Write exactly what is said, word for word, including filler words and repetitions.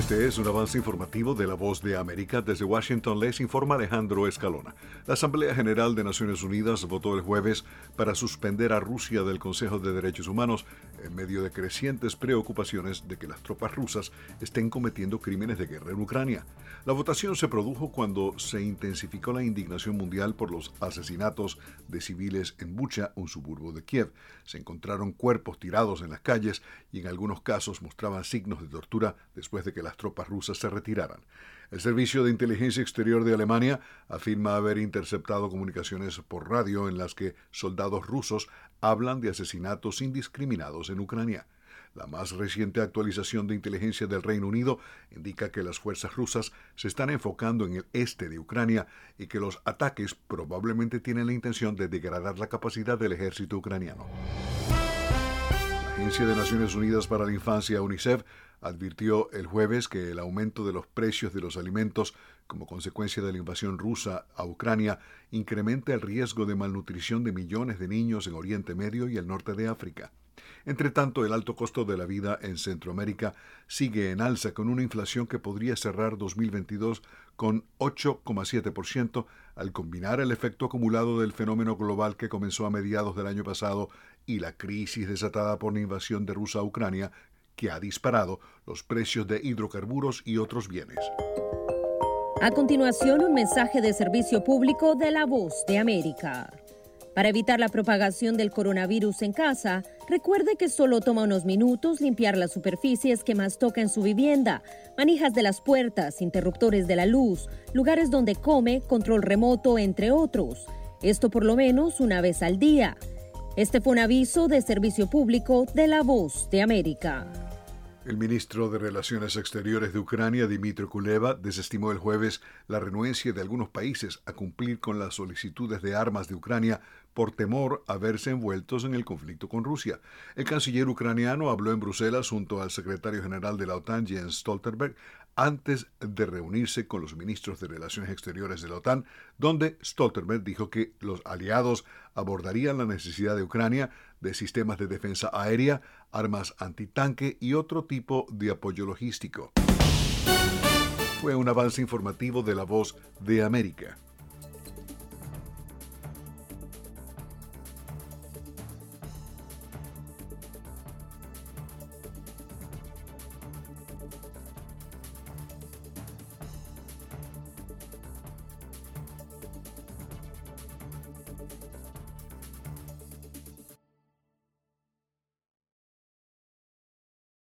Este es un avance informativo de La Voz de América. Desde Washington les informa Alejandro Escalona. La Asamblea General de Naciones Unidas votó el jueves para suspender a Rusia del Consejo de Derechos Humanos en medio de crecientes preocupaciones de que las tropas rusas estén cometiendo crímenes de guerra en Ucrania. La votación se produjo cuando se intensificó la indignación mundial por los asesinatos de civiles en Bucha, un suburbio de Kiev. Se encontraron cuerpos tirados en las calles y en algunos casos mostraban signos de tortura después de que las tropas rusas se retiraran. El Servicio de Inteligencia Exterior de Alemania afirma haber interceptado comunicaciones por radio en las que soldados rusos hablan de asesinatos indiscriminados en Ucrania. La más reciente actualización de inteligencia del Reino Unido indica que las fuerzas rusas se están enfocando en el este de Ucrania y que los ataques probablemente tienen la intención de degradar la capacidad del ejército ucraniano. La Agencia de Naciones Unidas para la Infancia, UNICEF, advirtió el jueves que el aumento de los precios de los alimentos como consecuencia de la invasión rusa a Ucrania incrementa el riesgo de malnutrición de millones de niños en Oriente Medio y el norte de África. Entre tanto, el alto costo de la vida en Centroamérica sigue en alza, con una inflación que podría cerrar dos mil veintidós con ocho coma siete por ciento al combinar el efecto acumulado del fenómeno global que comenzó a mediados del año pasado y la crisis desatada por la invasión de Rusia a Ucrania, que ha disparado los precios de hidrocarburos y otros bienes. A continuación, un mensaje de servicio público de La Voz de América. Para evitar la propagación del coronavirus en casa, recuerde que solo toma unos minutos limpiar las superficies que más toca en su vivienda, manijas de las puertas, interruptores de la luz, lugares donde come, control remoto, entre otros. Esto por lo menos una vez al día. Este fue un aviso de servicio público de La Voz de América. El ministro de Relaciones Exteriores de Ucrania, Dmytro Kuleba, desestimó el jueves la renuencia de algunos países a cumplir con las solicitudes de armas de Ucrania por temor a verse envueltos en el conflicto con Rusia. El canciller ucraniano habló en Bruselas junto al secretario general de la OTAN, Jens Stoltenberg, antes de reunirse con los ministros de Relaciones Exteriores de la OTAN, donde Stoltenberg dijo que los aliados abordarían la necesidad de Ucrania de sistemas de defensa aérea, armas antitanque y otro tipo de apoyo logístico. Fue un avance informativo de La Voz de América.